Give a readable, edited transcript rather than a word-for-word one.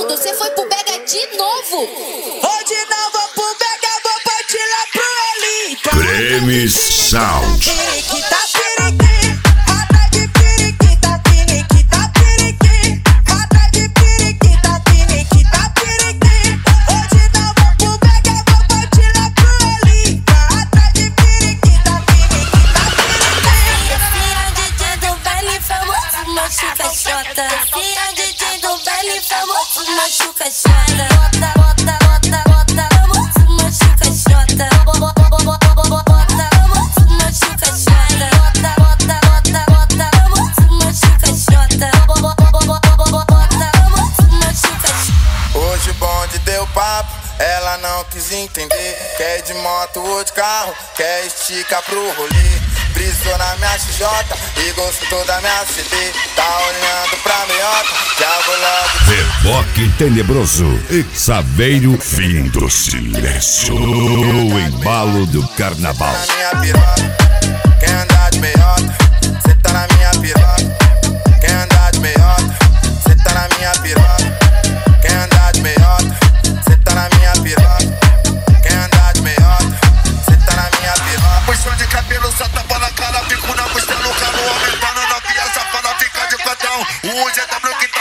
vagabundo, você foi pro Bega de novo. Hoje não vou pro Bega, vou partir lá pro Olimpo. Prêmio Sound. Periquita, periquita, rata de periquita, periquita, periquita, rata de periquita, periquita, periquita. Hoje não vou pro Bega, vou partir lá pro Olimpo. Rata de periquita, periquita, periquita. DJ do baile famoso, machuca chota. DJ do baile famoso, machuca chota. Bota, bota, bota, bota, famoso, machuca chota. Bota, famoso, machuca chota. Bota, bota, bota, bota, famoso, machuca chota. Bota, famoso, machuca chota. Hoje o bonde deu papo, ela não quis entender. Quer ir de moto ou de carro, quer esticar pro rolê. Brisou na minha XJ e gostou da minha CD. Tá olhando pra meiota, já vou logo. Reboque tenebroso e Saveiro fim do silêncio. O embalo do carnaval. Na minha piroca, quer andar de meiota, cê tá na minha piroca. Quer andar de meiota, cê tá na minha piroca. Quer andar de meiota, cê tá na minha piroca. Quer andar de meiota, cê tá na minha piroca. Puxão de cabelo, só tapa na cara, bico na costela, o cano aumentando na via, safada fica de cotão. O GW que